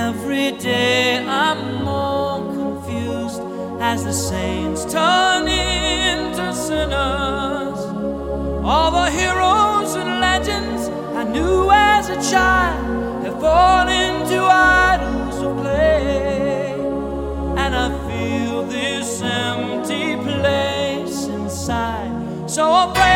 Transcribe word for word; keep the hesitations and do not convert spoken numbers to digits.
every day I'm more confused as the saints turn into sinners. All the heroes and legends I knew as a child have fallen into idols of clay, and I feel this empty place inside, so afraid